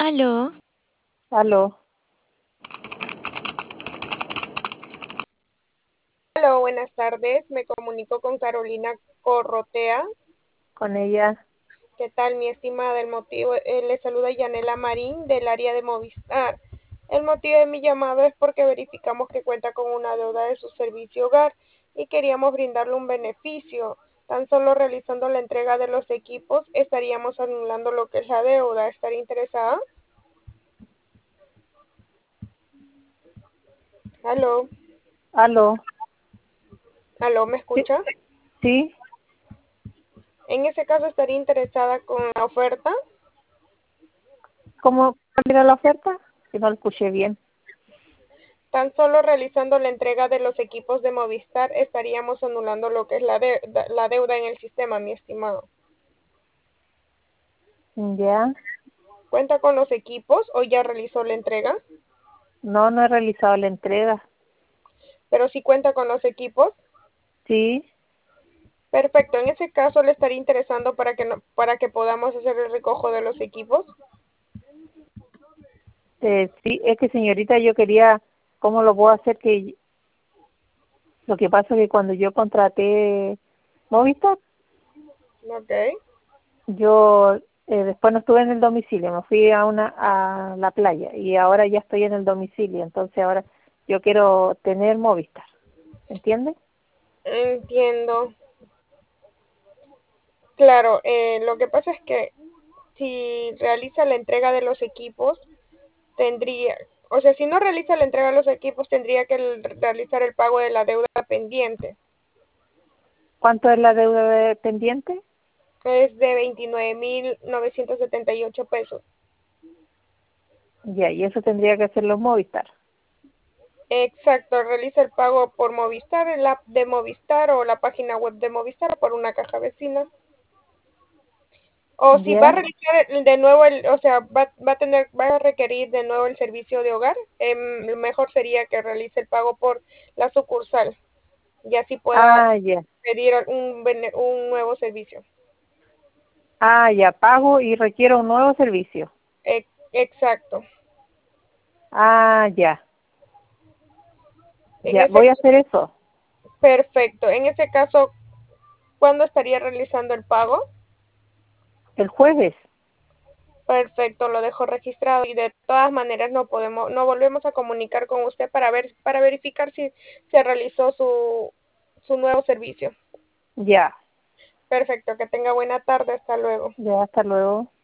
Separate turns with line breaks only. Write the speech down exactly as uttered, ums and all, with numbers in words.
Aló,
Aló,
Hola, buenas tardes. Me comunico con Carolina Corrotea.
con ella.
¿Qué tal, mi estimada? El motivo, eh, le saluda Yanela Marín del área de Movistar. El motivo de mi llamado es porque verificamos que cuenta con una deuda de su servicio hogar y queríamos brindarle un beneficio. Tan solo realizando la entrega de los equipos estaríamos anulando lo que es la deuda. ¿Estaría interesada? Aló,
Aló,
aló, ¿me
sí,
escucha?
sí,
En ese caso estaría interesada con la oferta.
¿cómo cuál era la oferta? Si no lo escuché bien.
Tan solo realizando la entrega de los equipos de Movistar estaríamos anulando lo que es la, de- la deuda en el sistema, mi estimado.
Ya,
¿Cuenta con los equipos o ya realizó la entrega?
no, no he realizado la entrega.
Pero si cuenta con los equipos.
Sí,
Perfecto, en ese caso le estaría interesando para que, no- para que podamos hacer el recojo de los equipos.
eh, sí, es que señorita, yo quería, ¿cómo lo puedo hacer? Que lo que pasa es que cuando yo contraté Movistar,
Ok.
yo eh, después no estuve en el domicilio, me fui a una a la playa y ahora ya estoy en el domicilio, entonces ahora yo quiero tener Movistar, ¿entiende?
Entiendo. Claro, eh, lo que pasa es que si realiza la entrega de los equipos, tendría, o sea, si no realiza la entrega de los equipos, tendría que el- realizar el pago de la deuda pendiente.
¿Cuánto es la deuda de- pendiente?
Es de veintinueve mil novecientos setenta y ocho pesos.
Ya, y eso tendría que hacerlo Movistar.
Exacto, realiza el pago por Movistar, el app de Movistar o la página web de Movistar o por una caja vecina. O si va a
¿Ya?
realizar el- de nuevo el, o sea, va, va a tener, va a requerir de nuevo el servicio de hogar, em, lo mejor sería que realice el pago por la sucursal y así pueda
Ah, ya.
pedir un, bene- un nuevo servicio.
Ah, ya, pago y requiero un nuevo servicio.
Ex- Exacto.
Ah, ya.
En
Ya,
ese,
voy a hacer eso.
perfecto. En ese caso, ¿cuándo estaría realizando el pago?
El jueves.
Perfecto, lo dejo registrado y de todas maneras no podemos, no volvemos a comunicar con usted para ver, para verificar si se realizó su, su nuevo servicio.
Ya.
Perfecto, que tenga buena tarde, hasta luego.
Ya, hasta luego.